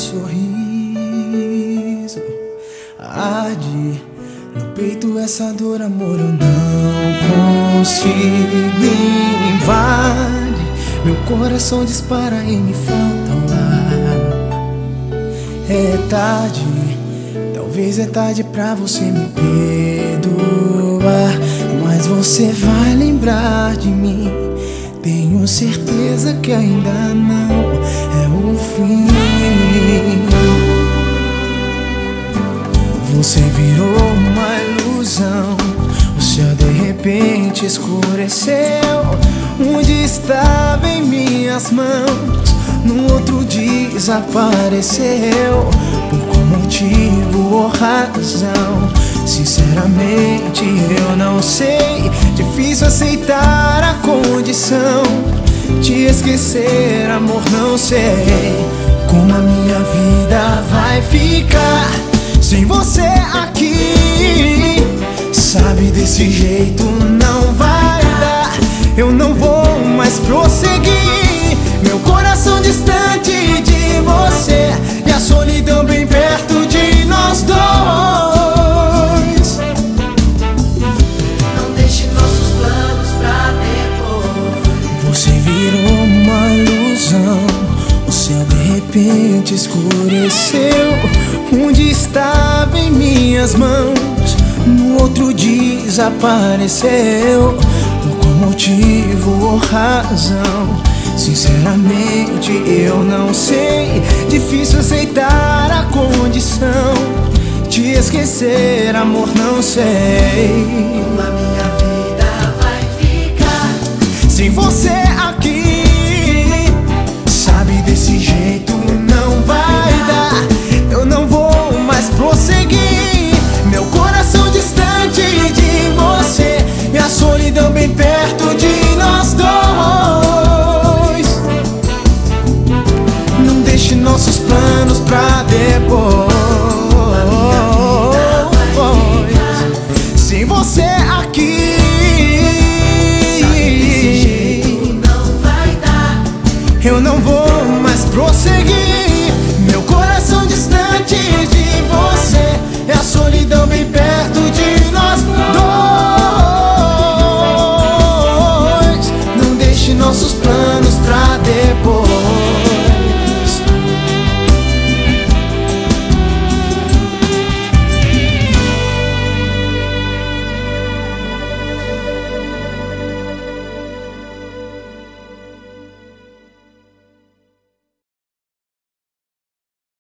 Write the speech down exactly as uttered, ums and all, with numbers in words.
sorriso arde no peito, essa dor, amor, eu não consigo. Invade meu coração, dispara e me falta o ar. É tarde, talvez é tarde pra você me perdoar, mas você vai lembrar de mim. Tenho certeza que ainda não é o fim. Você virou uma ilusão, o céu de repente escureceu. Onde estava em minhas mãos, no outro desapareceu. Por qual motivo ou razão? Sinceramente eu não sei. Difícil aceitar a condição. Te esquecer, amor, não sei como a minha vida vai ficar sem você aqui. Sabe, desse jeito não vai dar. Eu não vou mais prosseguir. Meu coração distante de você e a solidão bem perto de nós dois. Não deixe nossos planos pra depois. Você virou uma ilusão, o céu de repente escureceu. Onde estava em minhas mãos, no outro desapareceu. Por qual motivo ou razão? Sinceramente eu não sei. Difícil aceitar a condição. Te esquecer, amor, não sei como a minha vida vai ficar sem você